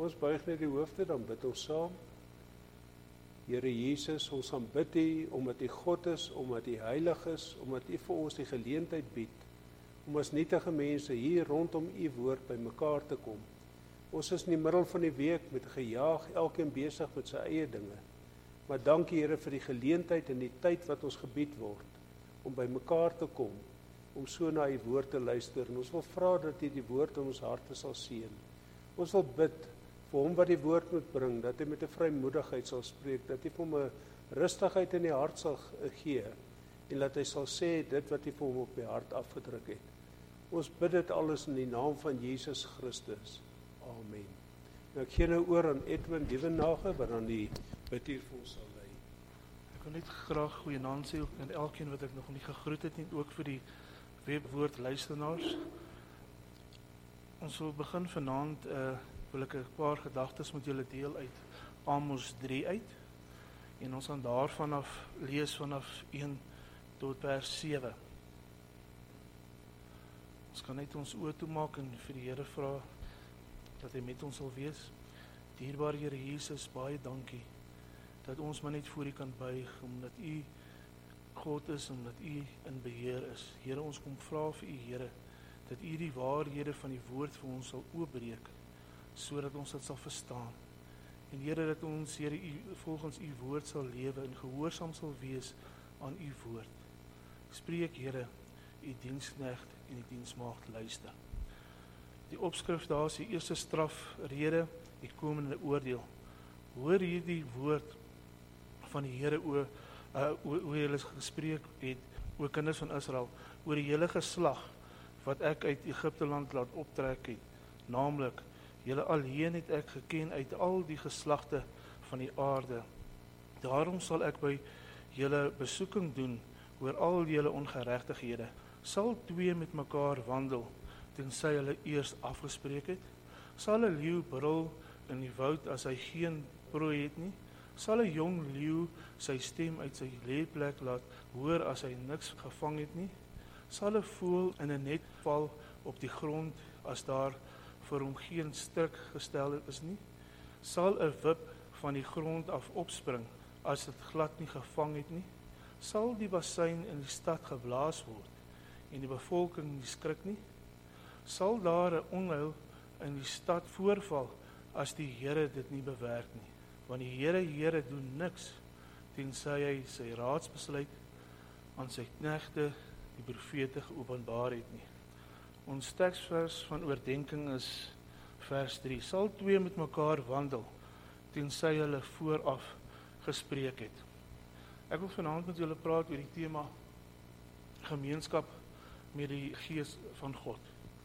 Ons buig net die hoofde, dan bid ons saam. Here Jesus, ons aanbid U, omdat U God is, omdat U heilig is, omdat U vir ons die geleentheid bied, om as nietige mense hier rondom U woord by mekaar te kom. Ons is in die middel van die week met gejaag, elkeen besig met sy eie dinge. Maar dankie Here vir die geleentheid en die tyd wat ons gebied word, om by mekaar te kom, om so na U woord te luister. En ons wil vra dat U die woord in ons harte sal seën. Ons wil bid vir hom wat die woord moet bring, dat hy met 'n vrymoedigheid sal spreek, dat hy vir hom 'n rustigheid in die hart sal gee, en dat hy sal sê dit wat hy vir hom op die hart afgedruk het. Ons bid dit alles in die naam van Jesus Christus. Amen. Nou ek gee nou oor aan Edwin Dievenage, wat dan die bid hier vir ons sal lei. Ek wil net graag goeienaand sê aan elkeen wat ek nog nie gegroet het nie, ook vir die webwoord luisteraars. Ons wil begin vanaand, wil ek 'n paar gedagtes met julle deel uit Amos 3 uit. En ons gaan daarvan af lees vanaf 1 tot vers 7. Ons kan net ons oë toemaak en vir die Here vra dat hy met ons sal wees. Dierbare Here Jesus, baie dankie dat ons maar net voor U kan buig, omdat U God is, omdat U in beheer is. Here, ons kom vra vir U, Here, dat U die waarhede van die woord vir ons sal oopbreek, sodat ons dit sal verstaan. En Here, dat ons, Here, volgens U woord sal lewe en gehoorsaam sal wees aan U woord. Spreek, Here, U diensknegt en die diensmaagd luister. Die opskrif daar is die eerste strafrede, die komende oordeel. Hoor hierdie woord van die Here hoe hulle gespreek het, oor kinders van Israel, oor die hele geslag wat ek uit Egipte land laat optrek het, naamlik, julle alleen het ek geken uit al die geslagte van die aarde. Daarom sal ek by julle besoeking doen oor al julle ongeregtighede. Sal twee met mekaar wandel, tensy hulle eers afgespreek het? Sal 'n leeu brul in die woud as hy geen prooi het nie? Sal 'n jong leeu sy stem uit sy lêplek laat hoor as hy niks gevang het nie? Sal 'n voël in 'n net val op die grond as daar vir hom geen strik gestel is nie? Sal 'n wip van die grond af opspring as dit glad nie gevang het nie? Sal die bassein in die stad geblaas word en die bevolking nie skrik nie? Sal daar 'n onheil in die stad voorval as die Here dit nie bewerk nie? Want die Here doen niks tensy hy sy raadsbesluit aan sy knegte, die profete, geopenbaar het nie. Ons teksvers van oordenking is vers 3. Sal twee met mekaar wandel tensy hulle vooraf gespreek het. Ek wil vanaand met julle praat oor die tema gemeenskap met die Gees van God.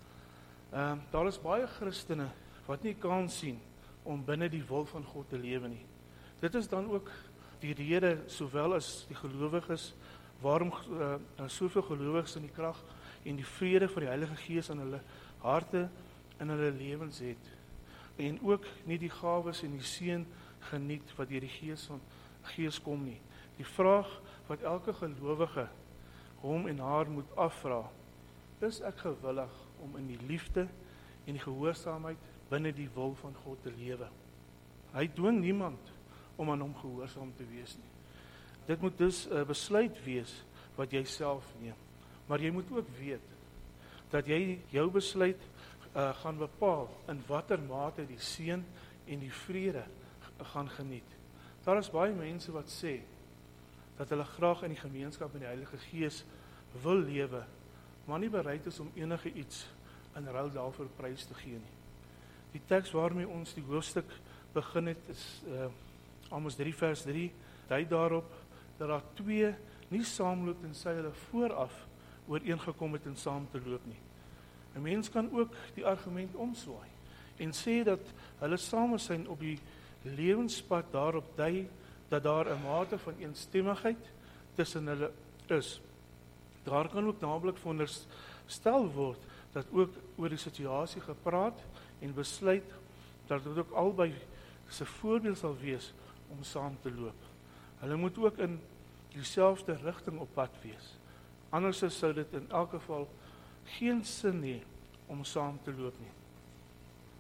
Daar is baie Christene wat nie kan sien om binne die wil van God te lewe nie. Dit is dan ook die rede, sowel as die gelowiges, waarom soveel gelowiges in die krag en die vrede van die Heilige Gees in hulle harte en hulle lewens het. En ook nie die gawes en die seën geniet wat deur die Gees kom nie. Die vraag wat elke gelowige hom en haar moet afvra, is ek gewillig om in die liefde en die gehoorsaamheid binne die wil van God te lewe? Hy dwing niemand om aan hom gehoorsaam te wees nie. Dit moet dus 'n besluit wees wat jy self neem. Maar jy moet ook weet dat jy jou besluit gaan bepaal in watter mate die seën en die vrede gaan geniet. Daar is baie mense wat sê dat hulle graag in die gemeenskap met die Heilige Gees wil lewe, maar nie bereid is om enige iets in ruil daarvoor prys te gee nie. Die teks waarmee ons die hoofstuk begin het is Amos 3 vers 3, dui daarop dat daar twee nie saamloop tensy hulle vooraf ooreengekom het en saam te loop nie. 'n Mens kan ook die argument omswaai en sê dat hulle samesyn op die lewenspad daarop dui dat daar 'n mate van eensstemmigheid tussen hulle is. Daar kan ook naamlik veronderstel word dat ook oor die situasie gepraat en besluit dat dit ook albei se voorbeeld sal wees om saam te loop. Hulle moet ook in dieselfde rigting op pad wees. Anders sou dit in elk geval geen sin hê om saam te loop nie.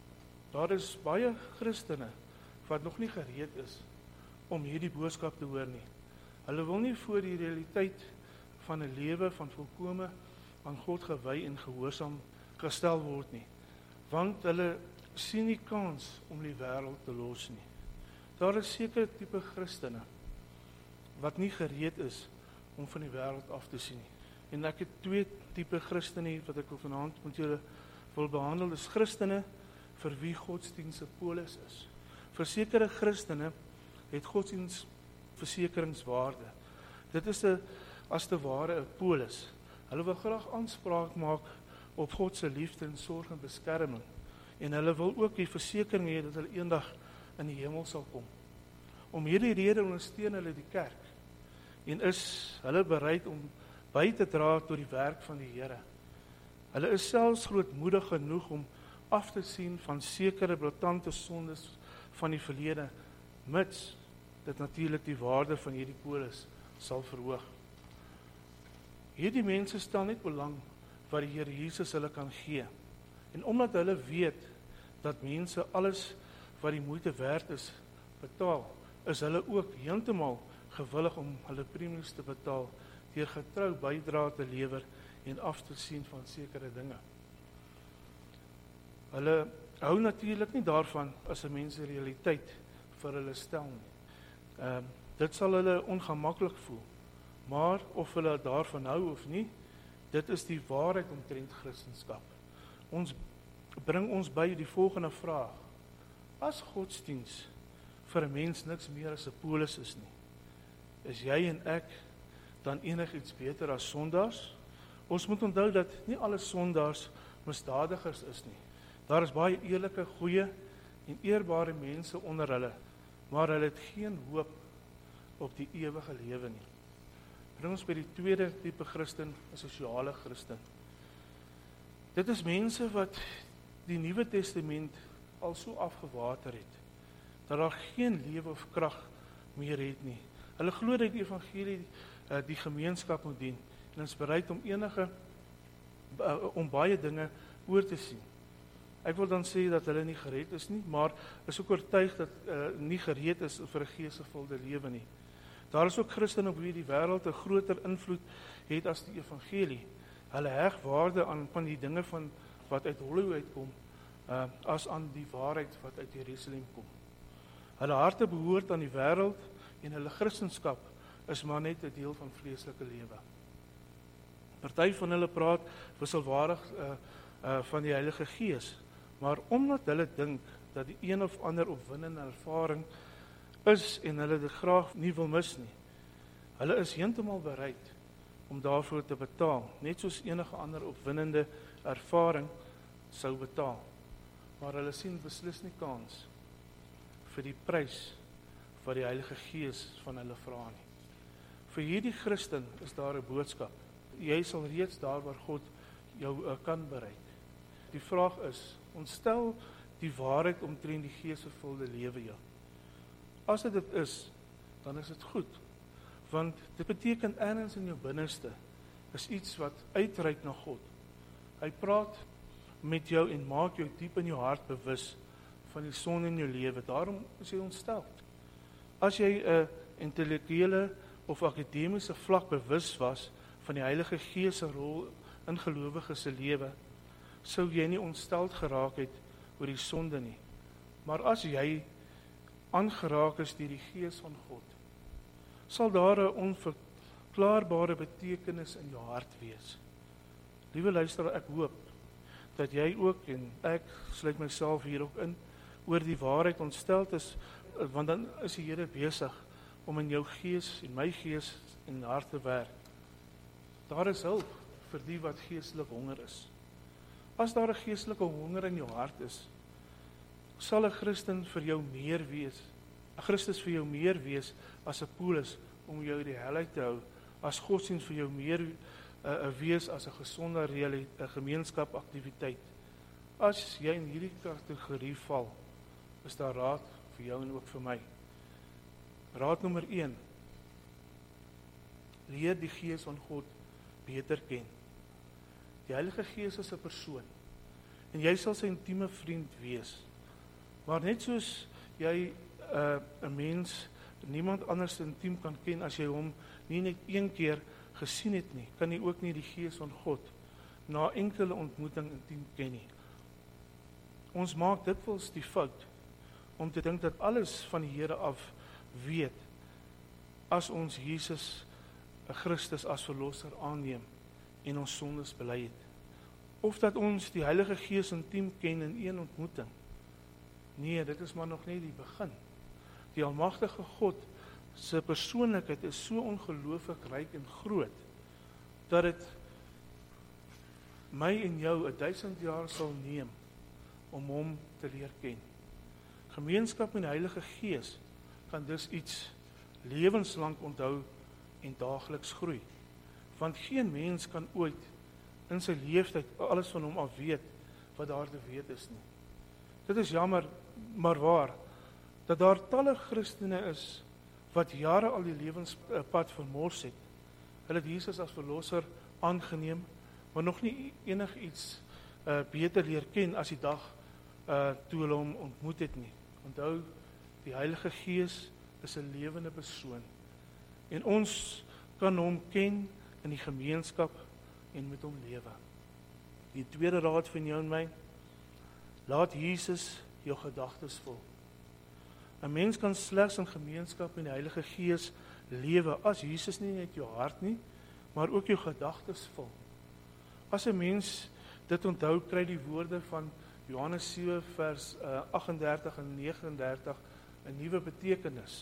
Daar is baie Christene wat nog nie gereed is om hierdie boodskap te hoor nie. Hulle wil nie voor die realiteit van 'n lewe van volkome aan God gewy en gehoorsaam gestel word nie, want hulle sien nie kans om die wêreld te los nie. Daar is sekere tipe Christene wat nie gereed is om van die wêreld af te sien nie. En ek het 2 tipe Christene hier wat ek vanaand met julle wil behandel. Dis Christene vir wie godsdienst 'n polis is. Vir sekere Christene het godsdienst versekeringswaarde. Dit is as te ware 'n polis. Hulle wil graag aanspraak maak op God se liefde en sorg en beskerming. En hulle wil ook die versekering hê dat hulle eendag in die hemel sal kom. Om hierdie rede ondersteun hulle die kerk en is hulle bereid om by te dra tot die werk van die Here. Hulle is selfs grootmoedig genoeg om af te sien van sekere blaatante sondes van die verlede, mits dit natuurlik die waarde van hierdie polis sal verhoog. Hierdie mense stel net belang wat die Here Jesus hulle kan gee. En omdat hulle weet dat mense alles wat die moeite werd is betaal, is hulle ook heeltemal gewillig om hulle premies te betaal deur getrou bydra te lewer en af te sien van sekere dinge. Hulle hou natuurlik nie daarvan as 'n mens die realiteit vir hulle stel nie. Dit sal hulle ongemaklik voel. Maar of hulle daarvan hou of nie, dit is die waarheid omtrent Christendom. Ons bring ons by die volgende vraag: as godsdiens vir 'n mens niks meer as 'n polis is nie, is jy en ek dan enigiets beter as sondaars? Ons moet onthou dat nie alle sondaars misdadigers is nie. Daar is baie eerlike, goeie en eerbare mense onder hulle, maar hulle het geen hoop op die ewige lewe nie. Bring ons by die tweede tipe Christen, 'n sosiale Christen. Dit is mense wat die Nuwe Testament al so afgewater het, dat daar geen lewe of krag meer het nie. Hulle glo dat die evangelie die gemeenskap moet dien, en is bereid om baie dinge oor te sien. Ek wil dan sê dat hulle nie gered is nie, maar is ook oortuig dat nie gereed is vir 'n geesgevulde lewe nie. Daar is ook Christene op wie die wêreld 'n groter invloed het as die evangelie. Hulle heg waarde aan van die dinge wat uit Hollywood kom, as aan die waarheid wat uit Jerusalem kom. Hulle harte behoort aan die wêreld en hulle Christendom is maar net 'n deel van vleeslike lewe. Party van hulle praat wisselwaardig van die Heilige Gees, maar omdat hulle dink dat die een of ander opwindende ervaring is en hulle dit graag nie wil mis nie, hulle is heeltemal bereid om daarvoor te betaal, net soos enige ander opwindende ervaring sou betaal. Maar hulle sien beslis nie kans vir die prys wat die Heilige Gees van hulle vra nie. Vir hierdie Christen is daar 'n boodskap. Jy sal reeds daar waar God jou kan bereik. Die vraag is, ontstel die waarheid omtrent die geesvervulde lewe jou. As dit is, dan is dit goed, want dit beteken ergens in jou binneste is iets wat uitreik na God. Hy praat met jou en maak jou diep in jou hart bewus van die sonde in jou lewe. Daarom is jy ontstel. As jy 'n intellektuele of akademiese vlak bewus was van die Heilige Gees se rol in gelowiges se lewe, sou jy nie ontsteld geraak het oor die sonde nie. Maar as jy aangeraak is deur die Gees van God, sal daar 'n onverklaarbare betekenis in jou hart wees. Liewe luisteraar, ek hoop dat jy ook, en ek sluit myself hier ook in, oor die waarheid ontstel is, want dan is die Here besig om in jou gees en my gees en hart te werk. Daar is hulp vir die wat geestelik honger is. As daar 'n geestelike honger in jou hart is, sal 'n Christen vir jou meer wees. 'n Christus vir jou meer wees as 'n polis om jou die hel uit te hou, as godsdienst vir jou meer wees as 'n gesonde gemeenskapaktiwiteit. As jy in hierdie kategorie val, is daar raad vir jou en ook vir my. Raad nommer 1. Leer die Gees van God beter ken. Die Heilige Gees is 'n persoon en jy sal sy intieme vriend wees. Maar net soos jy 'n mens, niemand anders intiem kan ken as jy hom nie net een keer gesien het nie, kan jy ook nie die Gees van God na enkele ontmoeting intiem ken nie. Ons maak dikwels die fout om te dink dat alles van die Here af weet as ons Jesus Christus as verlosser aanneem en ons sondes bely het. Of dat ons die Heilige Gees intiem ken in een ontmoeting. Nee, dit is maar nog net die begin. Die almagtige God se persoonlikheid is so ongelooflik ryk en groot, dat dit my en jou 1000 jaar sal neem om hom te leer ken. Gemeenskap met die Heilige Gees kan dus iets lewenslang onthou en daagliks groei. Want geen mens kan ooit in sy lewenstyd alles van hom af weet wat daar te weet is nie. Dit is jammer, maar waar, dat daar talle Christene is wat jare al die lewenspad vermors het. Hulle het Jesus as verlosser aangeneem, maar nog nie enigiets beter leer ken as die dag toe hulle hom ontmoet het nie. Onthou, die Heilige Gees is 'n lewende persoon en ons kan hom ken in die gemeenskap en met hom lewe. Die tweede raad van jou en my, laat Jesus jou gedagtes vul. 'n Mens kan slegs in gemeenskap met die Heilige Gees lewe as Jesus nie net jou hart nie, maar ook jou gedagtes vul. As 'n mens dit onthou, kry die woorde van Johannes 7 vers 38 en 39 'n nuwe betekenis.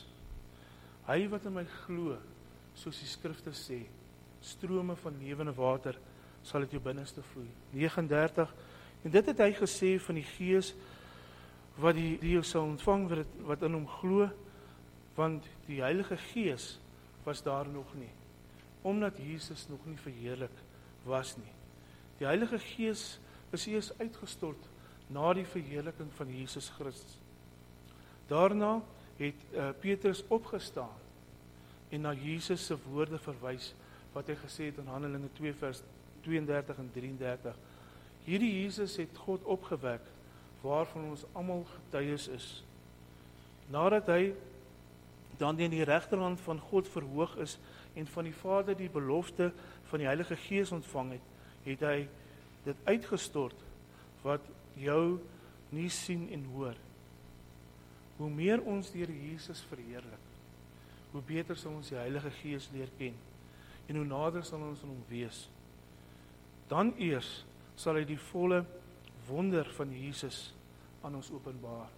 Hy wat in my glo, soos die skrifte sê, strome van lewende water sal uit jou binneste vloei. 39, en dit het hy gesê van die Gees wat die jou sal ontvang wat in hom glo, want die Heilige Gees was daar nog nie, omdat Jesus nog nie verheerlik was nie. Die Heilige Gees is eers uitgestort na die verheerliking van Jesus Christus. Daarna het Petrus opgestaan en na Jesus se woorde verwys wat hy gesê het in Handelinge 2 vers 32 en 33. Hierdie Jesus het God opgewek waarvan ons almal getuies is. Nadat hy dan in die regterhand van God verhoog is en van die Vader die belofte van die Heilige Gees ontvang het, het hy dit uitgestort wat jou nie sien en hoor. Hoe meer ons die Here Jesus verheerlik, hoe beter sal ons die Heilige Gees leer ken en hoe nader sal ons aan hom wees. Dan eers sal hy die volle wonder van Jesus aan ons openbaar.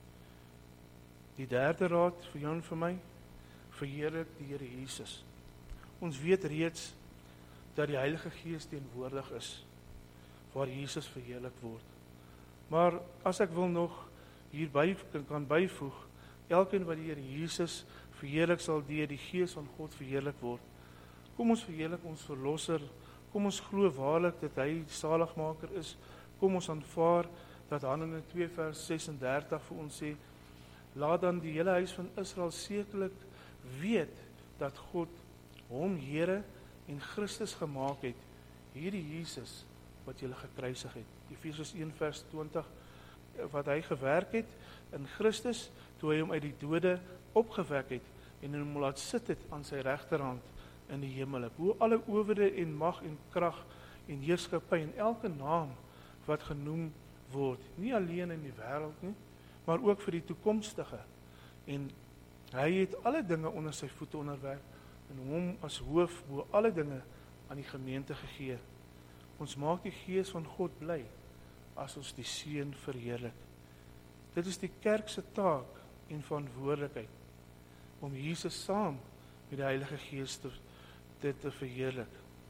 Die derde raad vir jou en vir my, verheerlik die Here Jesus. Ons weet reeds dat die Heilige Gees teenwoordig is waar Jesus verheerlik word. Maar as ek wil nog hierby kan byvoeg, elkeen wat die Here Jesus verheerlik sal deur die Gees van God verheerlik word. Kom ons verheerlik ons verlosser, kom ons glo waarlik dat hy die saligmaker is, kom ons aanvaar dat Handelinge 2 vers 36 vir ons sê, laat dan die hele huis van Israel sekerlik weet dat God hom Here en Christus gemaak het, hierdie Jesus wat julle gekruisig het. Efesiërs 1 vers 20, wat hy gewerk het in Christus, toe hy hom uit die dode opgewek het, en hom laat sit het aan sy regterhand in die hemel, bo alle owerhede en mag en krag en heerskappy en elke naam wat genoem word, nie alleen in die wêreld nie, maar ook vir die toekomstige. En hy het alle dinge onder sy voete onderwerp en hom as hoof bo alle dinge aan die gemeente gegee. Ons maak die Gees van God bly as ons die Seun verheerlik. Dit is die kerk se taak en verantwoordelikheid om Jesus saam met die Heilige Gees te verheerlik.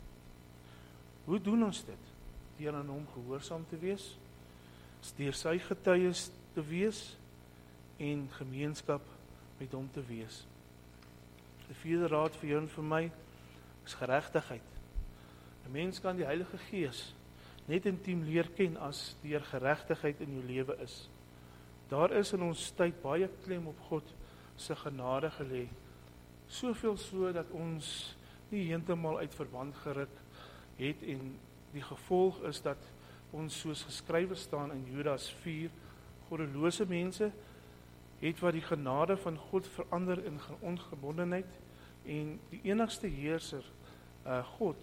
Hoe doen ons dit? Deur aan hom gehoorsaam te wees, deur sy getuies te wees en gemeenskap met hom te wees. Die vierde raad vir jou en vir my is geregtigheid. 'n Mens kan die Heilige Gees net intiem leer ken as deur geregtigheid in jou lewe is. Daar is in ons tyd baie klem op God se genade gelê. Soveel so dat ons nie heeltemal uit verband geruk het en die gevolg is dat ons soos geskrywe staan in Judas 4, Goddelose mense het wat die genade van God verander in ongebondenheid, en die enigste heerser, God,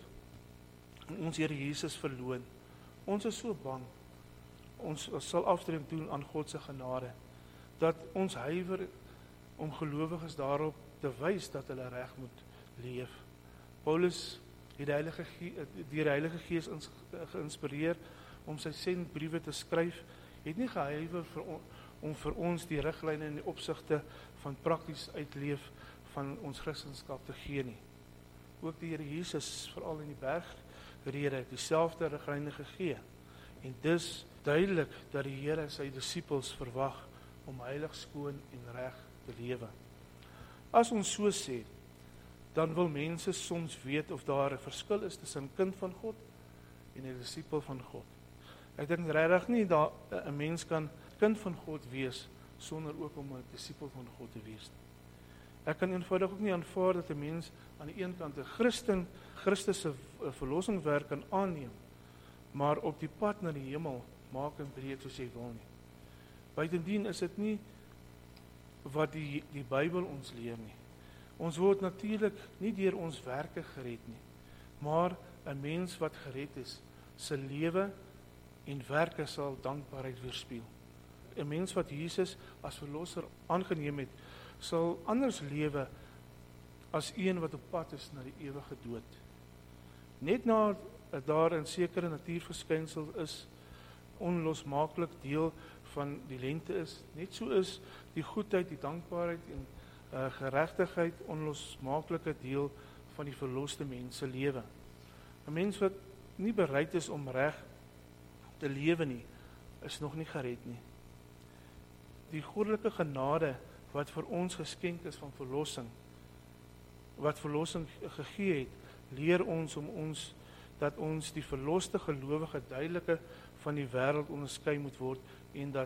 en ons Here Jesus verloon. Ons is so bang, ons sal afdruk doen aan God se genade, dat ons huiwer om gelowiges daarop te wys dat hulle reg moet leef. Paulus het die Heilige Gees geïnspireer om sy sendbriewe te skryf, het nie gehuiwer om vir ons die riglyne in die opsigte van prakties uitleef van ons Christendom te gee nie. Ook die Here Jesus, veral in die bergrede, het dieselfde riglyne gegee. En dis duidelik dat die Here sy disippels verwag om heilig, skoon en reg te lewe. As ons so sê, dan wil mense soms weet of daar 'n verskil is tussen 'n kind van God en 'n disipel van God. Ek dink regtig nie dat 'n mens kan kind van God wees sonder ook om 'n disipel van God te wees. Ek kan eenvoudig ook nie aanvaar dat 'n mens aan die een kant 'n Christus se verlossingswerk kan aanneem, maar op die pad na die hemel maak en breek soos jy wil nie. Buitendien is dit nie wat die Bybel ons leer nie. Ons word natuurlik nie deur ons werke gered nie, maar 'n mens wat gered is, sy lewe en werke sal dankbaarheid weerspieël. 'n Mens wat Jesus as verlosser aangeneem het, sal anders lewe as een wat op pad is na die ewige dood. Net na daar 'n sekere natuurverskynsel is, onlosmaaklik deel van die lente is, net so is die goedheid, die dankbaarheid en geregtigheid onlosmaaklike deel van die verloste mens se lewe. 'n Mens wat nie bereid is om reg te lewe nie, is nog nie gered nie. Die goddelike genade wat vir ons geskenk is van verlossing, wat verlossing gegee het, leer ons dat ons die verloste gelowige duidelike van die wêreld onderskei moet word en dat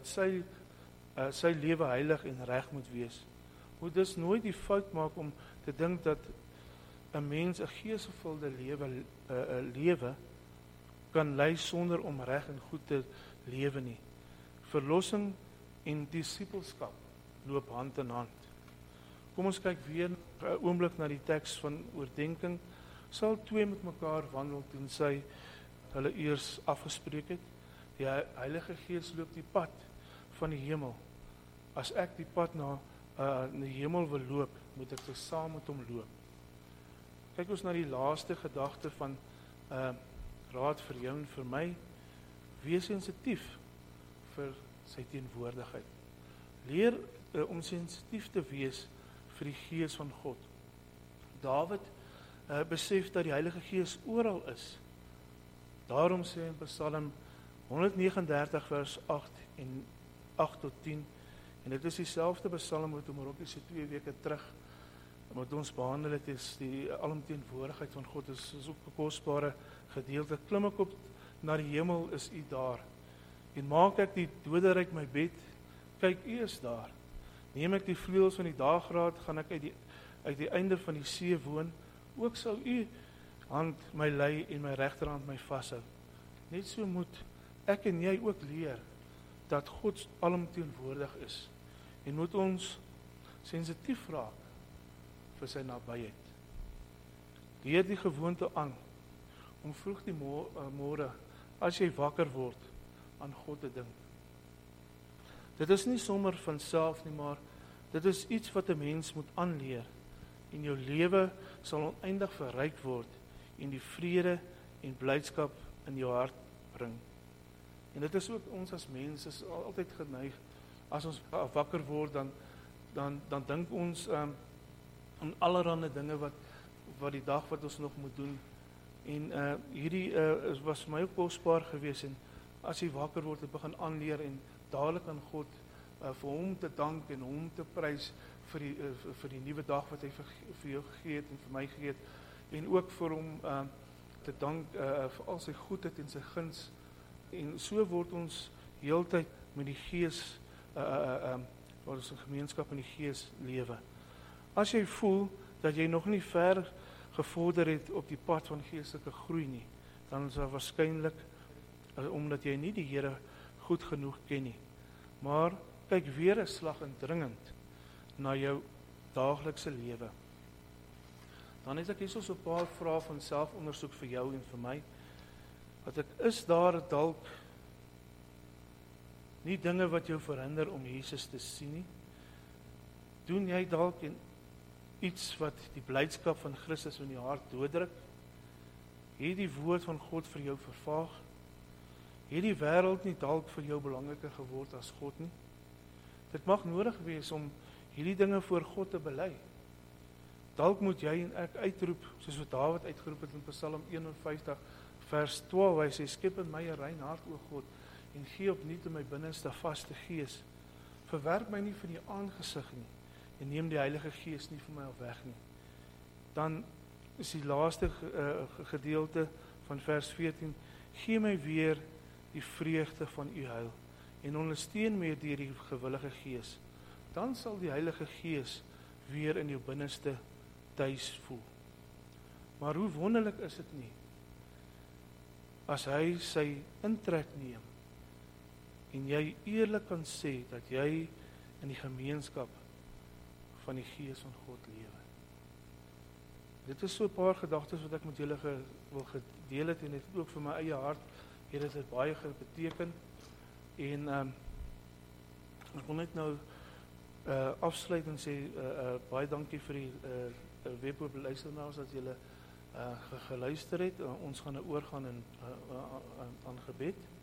sy lewe heilig en reg moet wees. Moet dus nooit die fout maak om te dink dat 'n mens 'n geesvervulde lewe kan lei sonder om reg en goed te lewe nie. Verlossing en disipelskap loop hand in hand. Kom ons kyk weer 'n oomblik na die teks van oordenking. Sal twee met mekaar wandel tensy hulle eers afgespreek het? Die Heilige Gees loop die pad van die hemel. As ek die pad na die hemel wil loop, moet ek saam met hom loop. Kyk ons na die laaste gedagte van raad vir jou en vir my. Wees sensitief vir sy teenwoordigheid. Leer om sensitief te wees vir die Gees van God. Dawid besef dat die Heilige Gees oral is. Daarom sê in Psalm 139 vers 8 tot 10, en dit is dieselfde Psalm wat Marokkie se 2 weke terug wat ons behandel het, is die alomteenwoordigheid van God, is ook 'n kosbare gedeelte. Klim ek op na die hemel, is U daar. En maak ek die doderyk my bed, kyk U is daar. Neem ek die vleuels van die dageraad, gaan ek uit die einde van die see woon, ook sal U hand my lei en my regterhand my vashou. Net so moet ek en jy ook leer dat God alomteenwoordig is en moet ons sensitief raak vir sy nabyheid. Leer die gewoonte aan om vroeg die môre as jy wakker word aan God te dink. Dit is nie sommer van self nie, maar dit is iets wat 'n mens moet aanleer en jou lewe sal oneindig verryk word en die vrede en blydskap in jou hart bring. En dit is ook ons as mense is altyd geneig, as ons wakker word, dan dink ons aan allerlei dinge wat die dag wat ons nog moet doen. En hierdie was vir my ook kosbaar geweest, en as jy wakker word, jy begin aanleer en dadelik aan God vir hom te dank en hom te prys vir die nuwe dag wat hy vir jou gegee het en vir my gegee het, en ook vir hom te dank vir al sy goedheid en sy guns. En so word ons heeltyd met die Gees, waar ons 'n gemeenskap in die Gees lewe. As jy voel dat jy nog nie ver gevorder het op die pad van geestelike groei nie, dan is dit waarskynlik omdat jy nie die Here goed genoeg ken nie. Maar kyk weer 'n slag indringend na jou daaglikse lewe. Dan het ek hierso so 'n paar vrae van selfondersoek vir jou en vir my. Is daar dalk nie dinge wat jou verhinder om Jesus te sien nie? Doen jy dalk iets wat die blydskap van Christus in jou hart dooddruk? Het die woord van God vir jou vervaag? Het die wêreld nie dalk vir jou belangriker geword as God nie? Dit mag nodig wees om hierdie dinge voor God te bely. Dalk moet jy en ek uitroep, soos wat Dawid uitgeroep het in Psalm 51 vers 12, hy sê, skep in my 'n rein hart, o God, en gee opnuut in my binneste vaste gees. Verwerp my nie van die aangesig nie, en neem die Heilige Gees nie van my af weg nie. Dan is die laaste gedeelte van vers 14, gee my weer die vreugde van u heil, en ondersteun my deur die gewillige Gees. Dan sal die Heilige Gees weer in jou binneste tuis voel. Maar hoe wonderlik is dit nie, as hy sy intrek neem, en jy eerlik kan sê, dat jy in die gemeenskap van die Gees van God lewe. Dit is so 'n paar gedagtes wat ek met julle wil gedeel het, en dit het ook vir my eie hart, het dit baie beteken, en ek wil net nou afsluit en sê, baie dankie vir die webhoop luisteraars dat julle geluister het. Ons gaan nou oorgaan aan gebed.